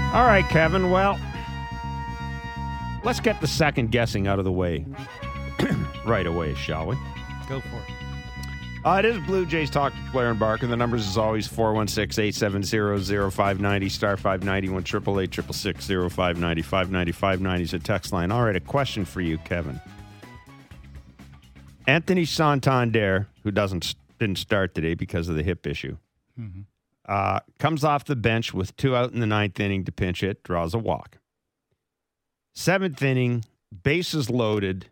All right, Kevin. Well, let's get the second guessing out of the way right away, shall we? Go for it. It is Blue Jays Talk to Blair and Barker. The numbers is always 416-870-0590, star 591, 888-666-0590, 590 is a text line. All right, a question for you, Kevin. Anthony Santander, who didn't start today because of the hip issue, comes off the bench with 2 out in the 9th inning to pinch hit, draws a walk. 7th inning, bases loaded.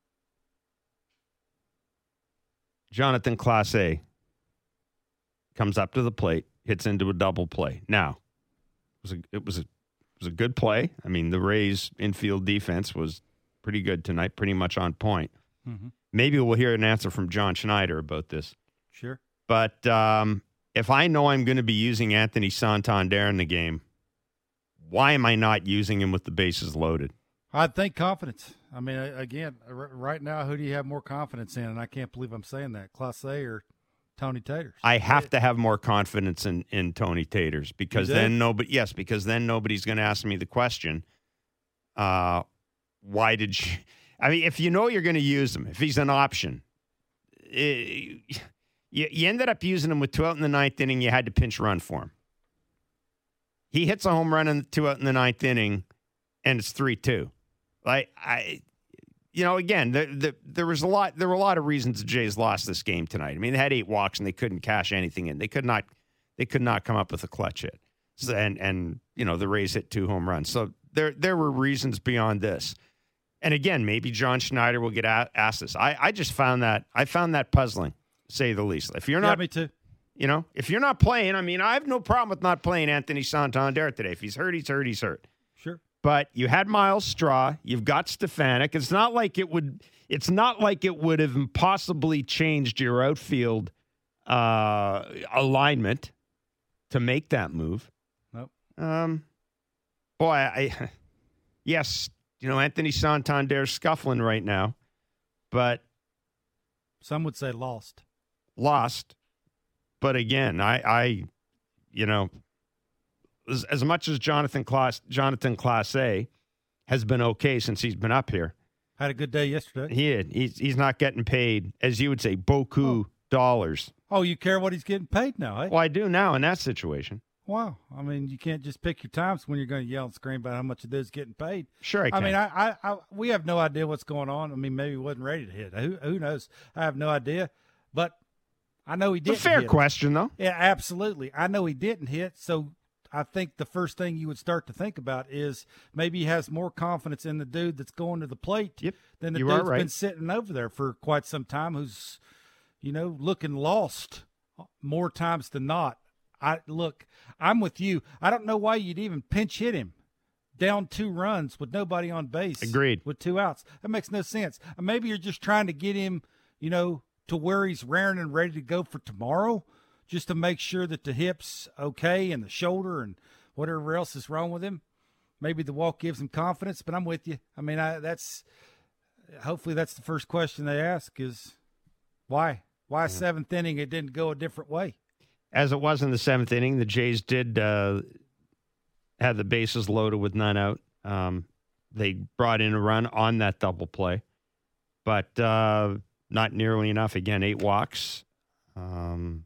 Jonathan Clase comes up to the plate, hits into a double play. Now, it was a good play. I mean, the Rays' infield defense was pretty good tonight, pretty much on point. Mm-hmm. Maybe we'll hear an answer from John Schneider about this. Sure. But if I know I'm going to be using Anthony Santander in the game, why am I not using him with the bases loaded? I'd think confidence. I mean, again, right now, who do you have more confidence in? And I can't believe I'm saying that, Clase or Tony Taters? I have to have more confidence in Tony Taters because then nobody's going to ask me the question, why did you? I mean, if you know you're going to use him, if he's an option, you ended up using him with 2 out in the 9th inning. You had to pinch run for him. He hits a home run in 2 out in the 9th inning, and it's 3-2. Again, there were a lot of reasons the Jays lost this game tonight. I mean, they had 8 walks and they couldn't cash anything in. They could not come up with a clutch hit. So, and the Rays hit 2 home runs. So there were reasons beyond this. And again, maybe John Schneider will get asked this. I just found that puzzling, to say the least. If you're not, me too. If you're not playing, I mean, I have no problem with not playing Anthony Santander today. If he's hurt, he's hurt. He's hurt. Sure. But you had Miles Straw. You've got Stefanik. It's not like it would have impossibly changed your outfield alignment to make that move. Nope. Yes, Anthony Santander's scuffling right now, but some would say lost. But again, I as much as Jonathan Clase has been okay since he's been up here. Had a good day yesterday. He did. He's not getting paid, as you would say, beaucoup dollars. Oh, you care what he's getting paid now, eh? Well, I do now in that situation. Wow. I mean, you can't just pick your times when you're going to yell and scream about how much it is getting paid. Sure I can. I mean, we have no idea what's going on. I mean, maybe he wasn't ready to hit. Who knows? I have no idea. But I know he didn't hit. It's a fair question, though. Yeah, absolutely. I know he didn't hit, so I think the first thing you would start to think about is maybe he has more confidence in the dude that's going to the plate than the dude's been sitting over there for quite some time who's, looking lost more times than not. I'm with you. I don't know why you'd even pinch hit him down 2 runs with nobody on base. Agreed. With 2 outs. That makes no sense. Maybe you're just trying to get him, to where he's raring and ready to go for tomorrow, just to make sure that the hip's okay and the shoulder and whatever else is wrong with him. Maybe the walk gives him confidence, but I'm with you. I mean, hopefully that's the first question they ask is why? Why 7th inning it didn't go a different way? As it was in the 7th inning, the Jays did have the bases loaded with none out. They brought in a run on that double play, but not nearly enough. Again, 8 walks, and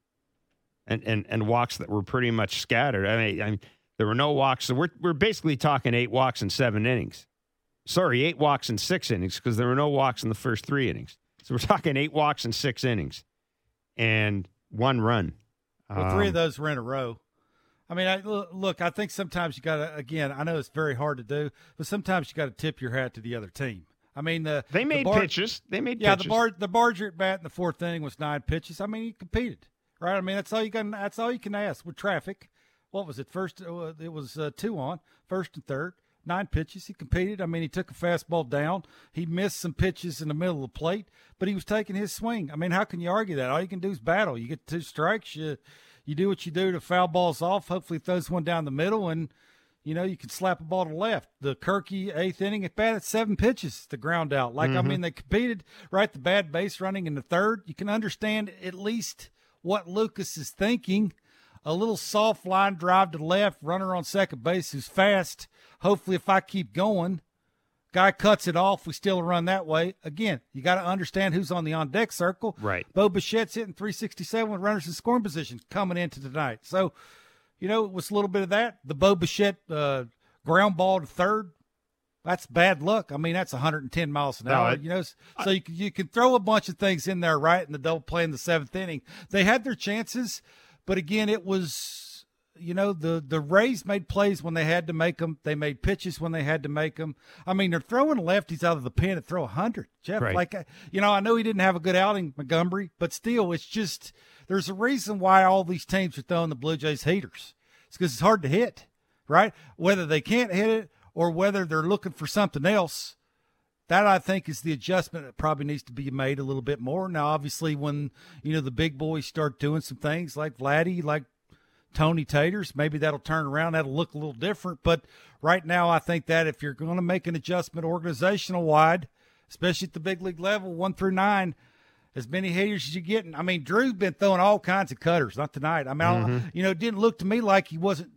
walks that were pretty much scattered. I mean there were no walks. So we're basically talking 8 walks in 7 innings. Sorry, 8 walks in 6 innings because there were no walks in the first 3 innings. So we're talking 8 walks in 6 innings and 1 run. Well, 3 of those were in a row. I mean, I think sometimes you got to, again, I know it's very hard to do, but sometimes you got to tip your hat to the other team. I mean, they made pitches. They made pitches. The Barger at bat in the 4th inning was 9 pitches. I mean, he competed, right? I mean, that's all you can ask with traffic. What was it? First, it was 2 on, 1st and 3rd, 9 pitches. He competed. I mean, he took a fastball down. He missed some pitches in the middle of the plate, but he was taking his swing. I mean, how can you argue that? All you can do is battle. You get 2 strikes. You do what you do to foul balls off. Hopefully it throws one down the middle, and, you can slap a ball to left. The Kirky 8th inning at bat at 7 pitches to ground out. I mean, they competed right the bad base running in the 3rd. You can understand at least what Lucas is thinking a little soft line drive to the left, runner on second base who's fast. Hopefully, if I keep going, guy cuts it off, we still run that way. Again, you got to understand who's on the on-deck circle. Right. Bo Bichette's hitting 367 with runners in scoring position coming into tonight. So, it was a little bit of that. The Bo Bichette ground ball to third, that's bad luck. I mean, that's 110 miles an hour. So you can throw a bunch of things in there, right, in the double play in the seventh inning. They had their chances, but again, it was, the Rays made plays when they had to make them. They made pitches when they had to make them. I mean, they're throwing lefties out of the pen to throw 100. Jeff, right. I know he didn't have a good outing, Montgomery, but still, it's just there's a reason why all these teams are throwing the Blue Jays heaters. It's because it's hard to hit, right? Whether they can't hit it or whether they're looking for something else, that I think is the adjustment that probably needs to be made a little bit more. Now, obviously, when, the big boys start doing some things like Vladdy, like Tony Taters, maybe that'll turn around. That'll look a little different. But right now, I think that if you're going to make an adjustment organizational wide, especially at the big league level, 1 through 9, as many haters as you're getting. I mean, Drew's been throwing all kinds of cutters, not tonight. I mean, it didn't look to me like he wasn't.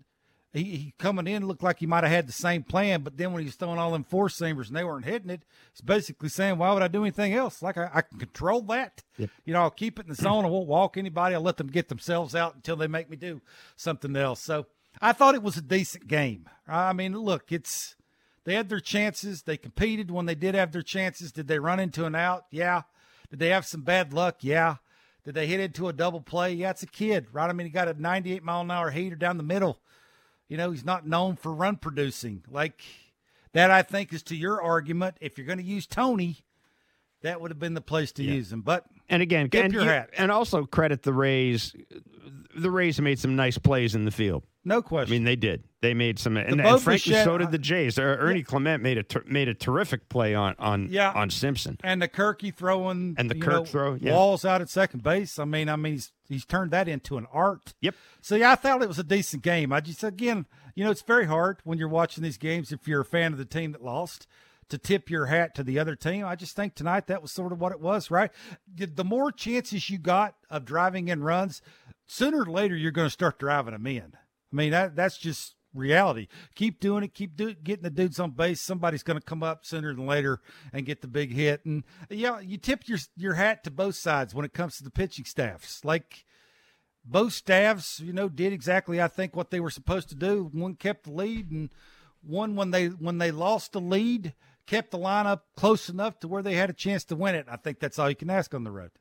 He coming in looked like he might have had the same plan, but then when he was throwing all them four-seamers and they weren't hitting it, he's basically saying, why would I do anything else? Like, I can control that. Yep. I'll keep it in the zone. I won't walk anybody. I'll let them get themselves out until they make me do something else. So I thought it was a decent game. I mean, look, they had their chances. They competed when they did have their chances. Did they run into an out? Yeah. Did they have some bad luck? Yeah. Did they hit into a double play? Yeah, it's a kid, right? I mean, he got a 98-mile-an-hour heater down the middle. He's not known for run producing. Like that, I think, is to your argument. If you're going to use Tony, that would have been the place to use him. But and again, tip your hat. And also credit the Rays. The Rays made some nice plays in the field. No question. I mean, they did. They made some, and frankly, so did the Jays. Ernie Clement made a terrific play on Simpson. And the Kirky throwing and the Kirk throw walls out at second base. I mean, he's turned that into an art. Yep. So I thought it was a decent game. I just it's very hard when you're watching these games if you're a fan of the team that lost to tip your hat to the other team. I just think tonight that was sort of what it was, right? The more chances you got of driving in runs, sooner or later you're going to start driving them in. I mean, that's just reality. Keep doing it. Getting the dudes on base. Somebody's going to come up sooner than later and get the big hit. And, you tip your hat to both sides when it comes to the pitching staffs. Like, both staffs, did exactly, I think, what they were supposed to do. One kept the lead, and one, when they lost the lead, kept the lineup close enough to where they had a chance to win it. I think that's all you can ask on the road.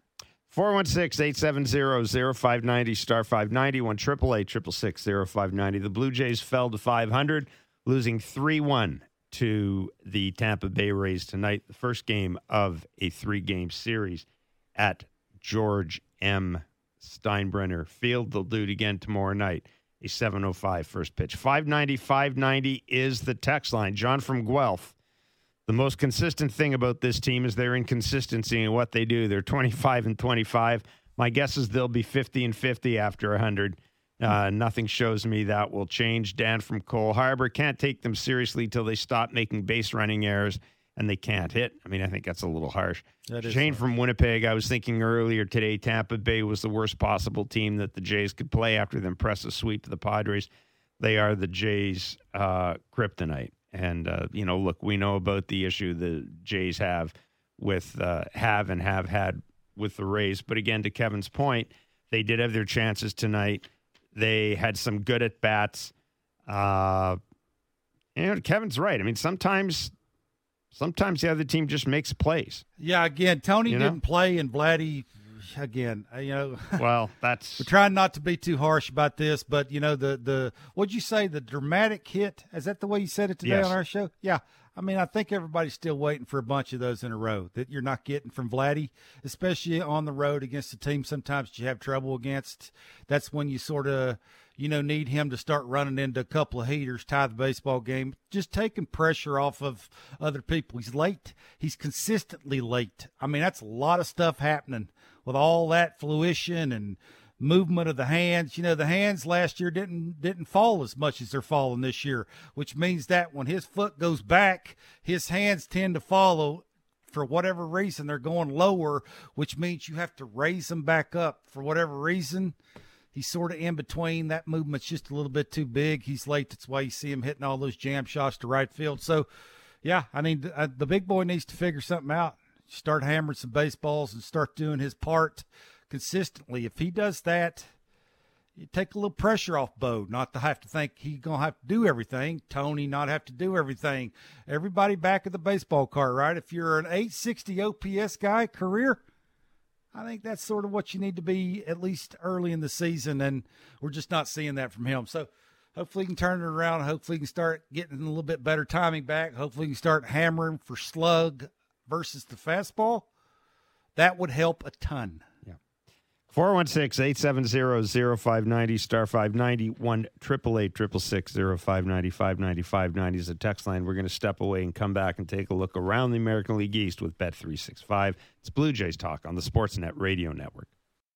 416-870-0590, star 590, 1-888-666-0590. The Blue Jays fell to 500, losing 3-1 to the Tampa Bay Rays tonight, the first game of a 3-game series at George M. Steinbrenner Field. They'll do it again tomorrow night, a 7:05 first pitch. 590 is the text line. John from Guelph. The most consistent thing about this team is their inconsistency in what they do. They're 25-25. My guess is they'll be 50-50 after 100. Nothing shows me that will change. Dan from Cole Harbor, can't take them seriously till they stop making base running errors, and they can't hit. I mean, I think that's a little harsh. Shane from Winnipeg, I was thinking earlier today, Tampa Bay was the worst possible team that the Jays could play after the impressive sweep of the Padres. They are the Jays' kryptonite. And, look, we know about the issue the Jays have had with the Rays. But again, to Kevin's point, they did have their chances tonight. They had some good at-bats. Kevin's right. I mean, sometimes the other team just makes plays. Yeah, again, Tony didn't play, and Vladdy, again, Well, that's... We're trying not to be too harsh about this, but, what'd you say, the dramatic hit? Is that the way you said it today on our show? Yeah. I mean, I think everybody's still waiting for a bunch of those in a row that you're not getting from Vladdy, especially on the road against a team sometimes you have trouble against. That's when you sort of, need him to start running into a couple of heaters, tie the baseball game, just taking pressure off of other people. He's late. He's consistently late. I mean, that's a lot of stuff happening with all that fruition and movement of the hands. The hands last year didn't fall as much as they're falling this year, which means that when his foot goes back, his hands tend to follow. For whatever reason, they're going lower, which means you have to raise them back up for whatever reason. He's sort of in between. That movement's just a little bit too big. He's late. That's why you see him hitting all those jam shots to right field. So, yeah, I mean, the big boy needs to figure something out. Start hammering some baseballs and start doing his part consistently. If he does that, you take a little pressure off Bo, not to have to think he's going to have to do everything. Tony not have to do everything. Everybody back of the baseball cart, right? If you're an 860 OPS guy, career, I think that's sort of what you need to be at least early in the season, and we're just not seeing that from him. So hopefully he can turn it around. Hopefully he can start getting a little bit better timing back. Hopefully he can start hammering for slug versus the fastball. That would help a ton. 416-870-0590, star 590, 1-888-666-0590, 590 is the text line. We're going to step away and come back and take a look around the American League East with Bet365. It's Blue Jays Talk on the Sportsnet Radio Network.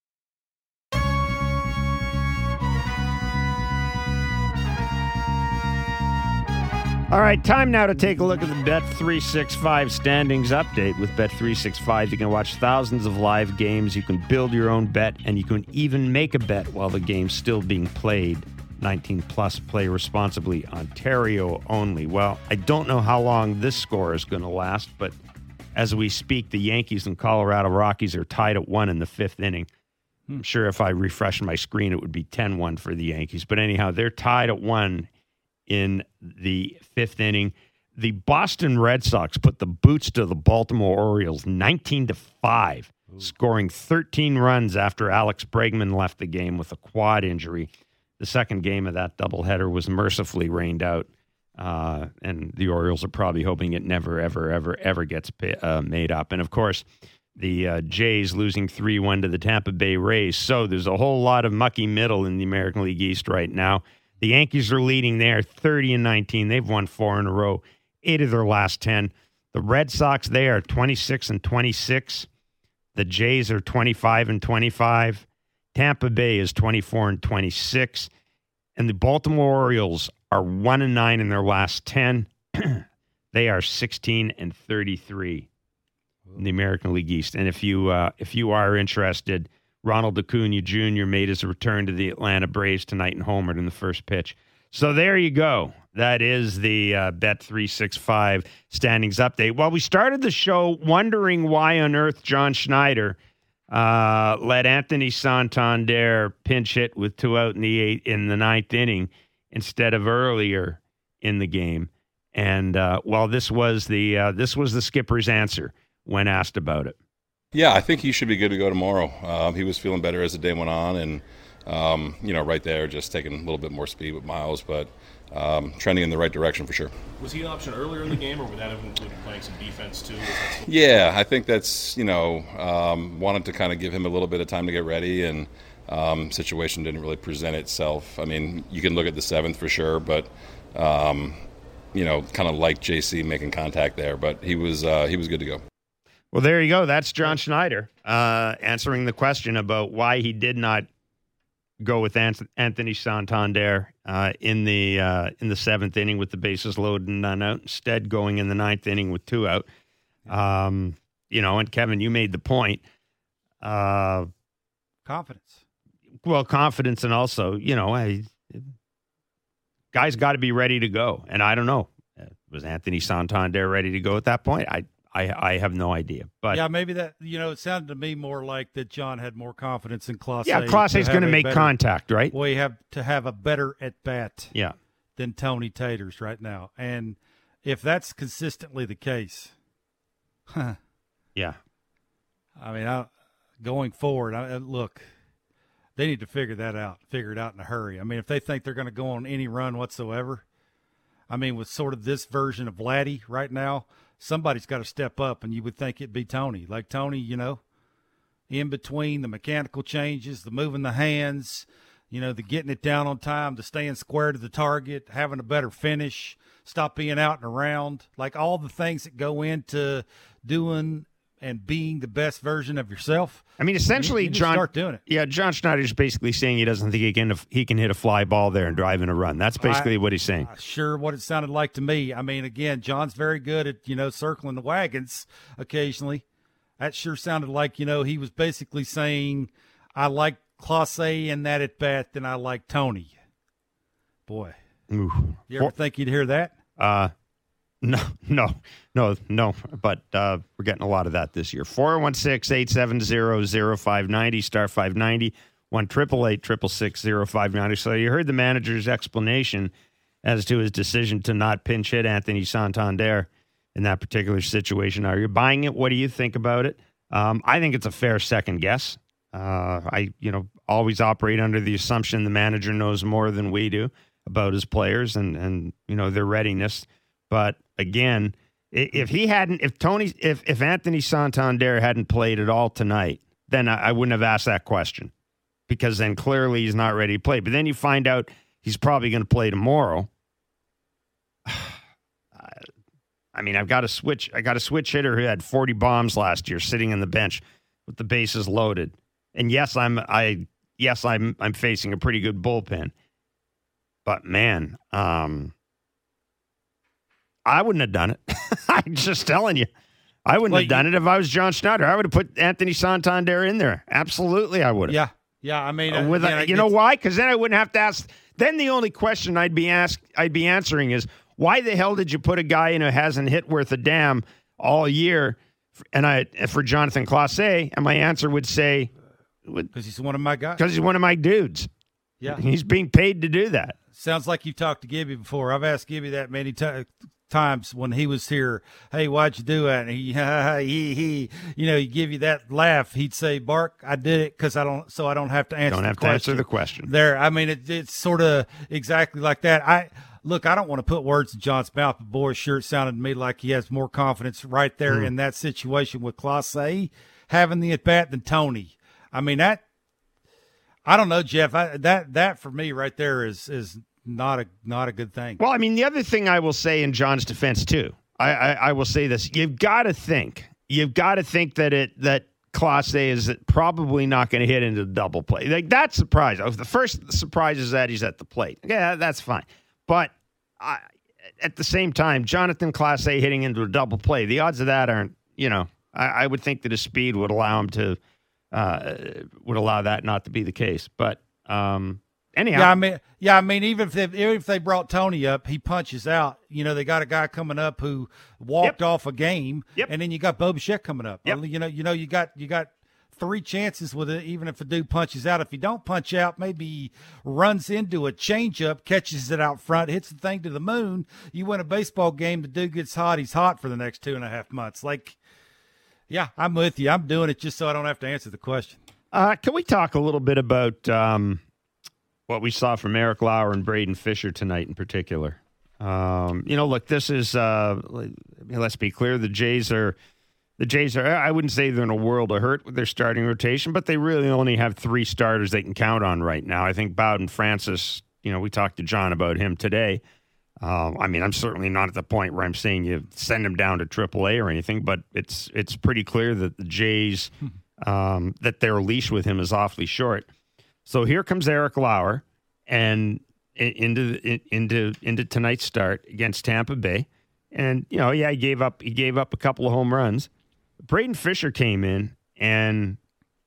All right, time now to take a look at the Bet365 standings update. With Bet365, you can watch thousands of live games, you can build your own bet, and you can even make a bet while the game's still being played. 19 plus, play responsibly, Ontario only. Well, I don't know how long this score is going to last, but as we speak, the Yankees and Colorado Rockies are tied at 1 in the 5th inning. I'm sure if I refresh my screen, it would be 10-1 for the Yankees. But anyhow, they're tied at 1 in the 5th inning. The Boston Red Sox put the boots to the Baltimore Orioles 19-5, scoring 13 runs after Alex Bregman left the game with a quad injury. The second game of that doubleheader was mercifully rained out, and the Orioles are probably hoping it never, ever, ever, ever gets made up. And, of course, the Jays losing 3-1 to the Tampa Bay Rays. So there's a whole lot of mucky middle in the American League East right now. The Yankees are leading there 30-19. They've won 4 in a row, 8 of their last 10. The Red Sox, they are 26-26. The Jays are 25-25. Tampa Bay is 24-26. And the Baltimore Orioles are 1-9 in their last 10. They are 16-33 in the American League East. And if you are interested, Ronald Acuna Jr. made his return to the Atlanta Braves tonight and homered in the first pitch. So there you go. That is the Bet365 standings update. Well, we started the show wondering why on earth John Schneider let Anthony Santander pinch hit with 2 out in the 9th inning instead of earlier in the game. And this was the skipper's answer when asked about it. Yeah, I think he should be good to go tomorrow. He was feeling better as the day went on, and right there, just taking a little bit more speed with Miles, but trending in the right direction for sure. Was he an option earlier in the game, or would that have included playing some defense too? Yeah, I think that's wanted to kind of give him a little bit of time to get ready, and situation didn't really present itself. I mean, you can look at the 7th for sure, but kind of like JC making contact there, but he was good to go. Well, there you go. That's John Schneider answering the question about why he did not go with Anthony Santander in the 7th inning with the bases loaded and none out, instead going in the 9th inning with 2 out. And Kevin, you made the point. Confidence. Well, confidence, and also, guys got to be ready to go. And I don't know, was Anthony Santander ready to go at that point? I have no idea. But yeah, maybe that, it sounded to me more like that John had more confidence in Clase. Yeah, Clase's going to make contact, right? Well, you have to have a better at-bat than Tony Taters right now. And if that's consistently the case, yeah. I mean, going forward, look, they need to figure it out in a hurry. I mean, if they think they're going to go on any run whatsoever, I mean, with sort of this version of Vladdy right now, somebody's got to step up, and you would think it'd be Tony. Like Tony, in between the mechanical changes, the moving the hands, the getting it down on time, the staying square to the target, having a better finish, stop being out and around, like all the things that go into doing and being the best version of yourself. I mean, essentially, John, start doing it. Yeah, John Schneider's basically saying he doesn't think he can hit a fly ball there and drive in a run. That's basically what he's saying. Sure, what it sounded like to me. I mean, again, John's very good at circling the wagons occasionally. That sure sounded like he was basically saying, I like Clase in that at bat than I like Tony. Boy, Ooh. you ever think you'd hear that? No. But we're getting a lot of that this year. 416-870-0590, star 590, 1-888-666-0590. So you heard the manager's explanation as to his decision to not pinch hit Anthony Santander in that particular situation. Are you buying it? What do you think about it? I think it's a fair second guess. I always operate under the assumption the manager knows more than we do about his players and their readiness. But again, if Anthony Santander hadn't played at all tonight, then I wouldn't have asked that question, because then clearly he's not ready to play. But then you find out he's probably going to play tomorrow. I mean, I got a switch hitter who had 40 bombs last year sitting on the bench with the bases loaded. And yes, I'm facing a pretty good bullpen. But man, I wouldn't have done it. I'm just telling you. I wouldn't have done it if I was John Schneider. I would have put Anthony Santander in there. Absolutely, I would have. Yeah. I mean, you know why? Because then I wouldn't have to ask. Then the only question I'd be answering is, why the hell did you put a guy in who hasn't hit worth a damn all year? For Jonathan Clase, and my answer would say, because he's one of my guys. Because he's one of my dudes. Yeah, he's being paid to do that. Sounds like you've talked to Gibby before. I've asked Gibby that many times when he was here. Hey, why'd you do that? And he he'd give you that laugh. He'd say, "Bark, I did it because I don't have to answer. Don't have to answer the question." There, I mean, it's sort of exactly like that. I don't want to put words in John's mouth, but boy, sure it sounded to me like he has more confidence right there in that situation with Clase having the at bat than Tony. I mean, that. I don't know, Jeff. That for me right there is not a good thing. Well, I mean, the other thing I will say in John's defense too, I will say this: you've got to think that Clase is probably not going to hit into the double play. Like, that surprise. The first surprise is that he's at the plate. Yeah, that's fine. But at the same time, Jonathan Clase hitting into a double play, the odds of that aren't. I would think that his speed would allow him to. Would allow that not to be the case, but anyhow. I mean, even if they brought Tony up, he punches out. They got a guy coming up who walked off a game, and then you got Bo Bichette coming up. Yep. You got 3 chances with it. Even if a dude punches out, if he don't punch out, maybe he runs into a changeup, catches it out front, hits the thing to the moon. You win a baseball game. The dude gets hot. He's hot for the next 2.5 months. Yeah, I'm with you. I'm doing it just so I don't have to answer the question. Can we talk a little bit about what we saw from Eric Lauer and Braden Fisher tonight in particular? Look, this is let's be clear. The Jays are. I wouldn't say they're in a world of hurt with their starting rotation, but they really only have 3 starters they can count on right now. I think Bowden Francis. We talked to John about him today. I'm certainly not at the point where I'm saying you send him down to AAA or anything, but it's pretty clear that the Jays, that their leash with him is awfully short. So here comes Eric Lauer and into tonight's start against Tampa Bay. And, he gave up a couple of home runs. Braden Fisher came in and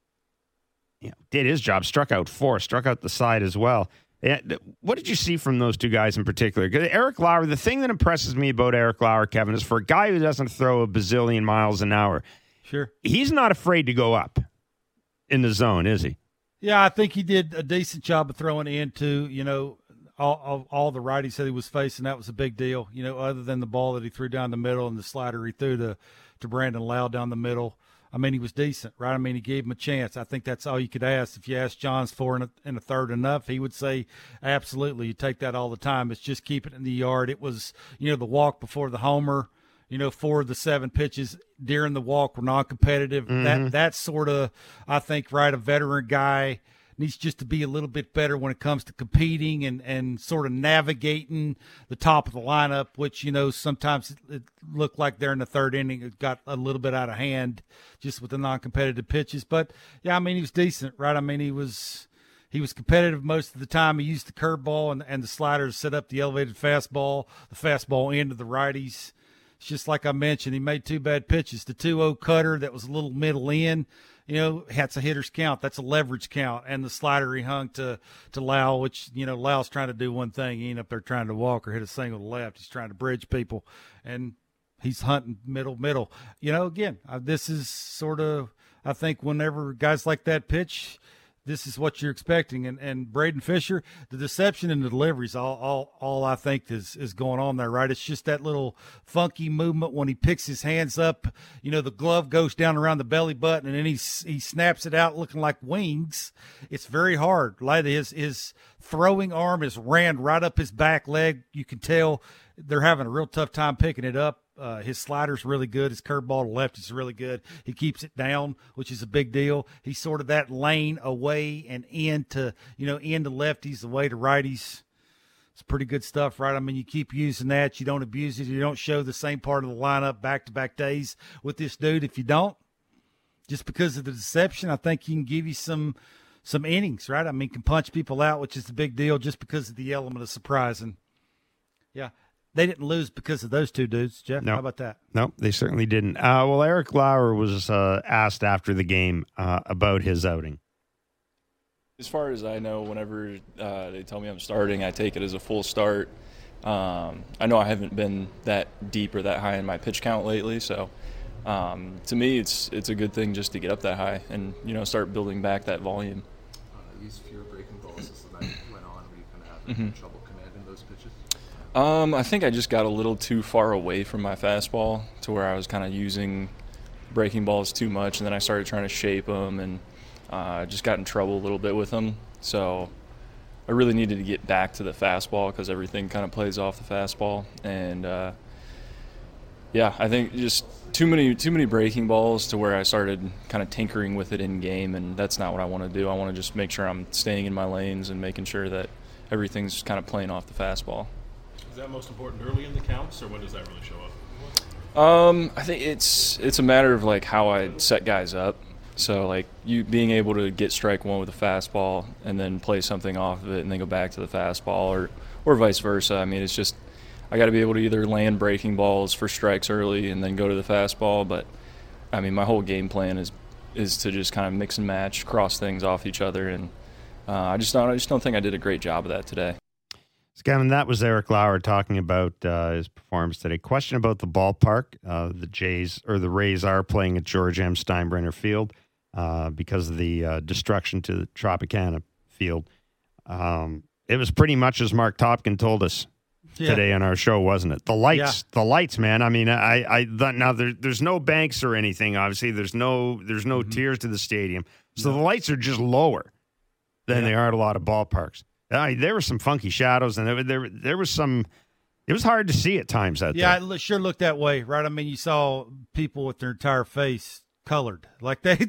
did his job, struck out 4, struck out the side as well. What did you see from those 2 guys in particular? Eric Lauer, the thing that impresses me about Eric Lauer, Kevin, is for a guy who doesn't throw a bazillion miles an hour, sure, he's not afraid to go up in the zone, is he? Yeah, I think he did a decent job of throwing into, all the righties that he was facing. That was a big deal, other than the ball that he threw down the middle and the slider he threw to Brandon Lau down the middle. I mean, he was decent, right? I mean, he gave him a chance. I think that's all you could ask. If you asked Johns 4 in a third enough, he would say, absolutely, you take that all the time. It's just keep it in the yard. It was, the walk before the homer, 4 of the 7 pitches during the walk were non-competitive. Mm-hmm. That's sort of, I think, right, a veteran guy needs just to be a little bit better when it comes to competing and sort of navigating the top of the lineup, which, sometimes it looked like there in the third inning it got a little bit out of hand just with the non-competitive pitches. But, yeah, I mean, he was decent, right? I mean, he was competitive most of the time. He used the curveball and the slider to set up the elevated fastball, the fastball into the righties. It's just like I mentioned, he made 2 bad pitches. The 2-0 cutter that was a little middle in, that's a hitter's count. That's a leverage count. And the slider he hung to Lau, which, Lau's trying to do one thing. He ain't up there trying to walk or hit a single to left. He's trying to bridge people. And he's hunting middle. Again, this is sort of, I think whenever guys like that pitch, this is what you're expecting. And Braden Fisher, the deception in the delivery is all I think is going on there, right? It's just that little funky movement when he picks his hands up. The glove goes down around the belly button, and then he snaps it out looking like wings. It's very hard. Like his throwing arm is ran right up his back leg. You can tell they're having a real tough time picking it up. His slider's really good. His curveball to left is really good. He keeps it down, which is a big deal. He's sort of that lane away and in to lefties, away to righties. It's pretty good stuff, right? I mean, you keep using that. You don't abuse it. You don't show the same part of the lineup back-to-back days with this dude. If you don't, just because of the deception, I think he can give you some innings, right? I mean, can punch people out, which is the big deal, just because of the element of surprise. And, yeah. They didn't lose because of those two dudes, Jeff. No. How about that? No, they certainly didn't. Well, Eric Lauer was asked after the game about his outing. As far as I know, whenever they tell me I'm starting, I take it as a full start. I know I haven't been that deep or that high in my pitch count lately, so to me it's a good thing just to get up that high and start building back that volume. These fewer breaking balls as the night went on, were you kind of having trouble commanding those pitches? I think I just got a little too far away from my fastball to where I was kind of using breaking balls too much, and then I started trying to shape them and just got in trouble a little bit with them. So I really needed to get back to the fastball because everything kind of plays off the fastball. And, I think just too many breaking balls to where I started kind of tinkering with it in game, and that's not what I want to do. I want to just make sure I'm staying in my lanes and making sure that everything's kind of playing off the fastball. Is that most important early in the counts, or when does that really show up? I think it's a matter of like how I set guys up. So like you being able to get strike one with a fastball and then play something off of it and then go back to the fastball or vice versa. I mean, it's just I got to be able to either land breaking balls for strikes early and then go to the fastball. But I mean, my whole game plan is to just kind of mix and match, cross things off each other, and I just don't think I did a great job of that today. Gavin, that was Eric Lauer talking about his performance today. Question about the ballpark. The Rays are playing at George M. Steinbrenner Field because of the destruction to the Tropicana Field. It was pretty much as Mark Topkin told us today on our show, wasn't it? The lights, man. I mean, now there's no banks or anything. Obviously, there's no tiers to the stadium, so the lights are just lower than they are at a lot of ballparks. There were some funky shadows, and there was some. It was hard to see at times out there. Yeah, it sure looked that way, right? I mean, you saw people with their entire face colored, like they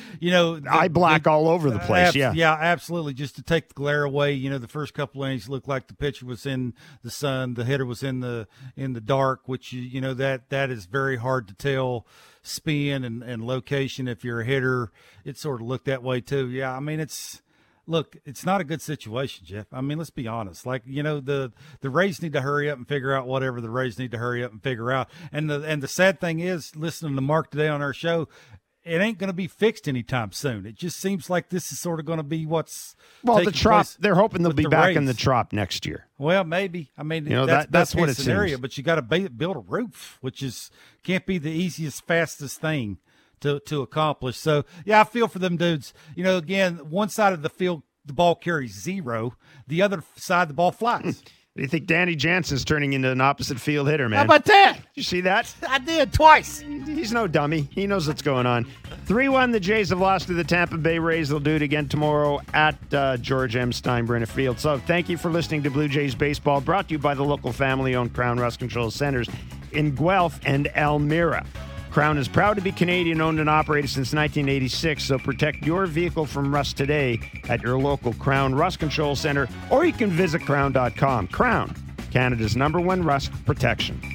eye black all over the place. Yeah, absolutely. Just to take the glare away. The first couple innings looked like the pitcher was in the sun, the hitter was in the dark, which that is very hard to tell spin and location. If you're a hitter, it sort of looked that way too. Yeah, I mean Look, it's not a good situation, Jeff. I mean, let's be honest. Like, the Rays need to hurry up and figure out whatever the Rays need to hurry up and figure out. And the sad thing is, listening to Mark today on our show, it ain't going to be fixed anytime soon. It just seems like this is sort of going to be what's the Trop. They're hoping they'll be back in the Trop next year. Well, maybe. I mean, that's what it scenario. seems. But you got to build a roof, which can't be the easiest, fastest thing to accomplish. So, yeah, I feel for them dudes. Again, one side of the field, the ball carries 0. The other side, the ball flies. Do you think Danny Jansen's turning into an opposite field hitter, man? How about that? You see that? I did twice. He's no dummy. He knows what's going on. 3-1, the Jays have lost to the Tampa Bay Rays. They'll do it again tomorrow at George M. Steinbrenner Field. So thank you for listening to Blue Jays Baseball, brought to you by the local family-owned Crown Rust Control Centers in Guelph and Elmira. Crown is proud to be Canadian-owned and operated since 1986, so protect your vehicle from rust today at your local Crown Rust Control Center, or you can visit crown.com. Crown, Canada's #1 rust protection.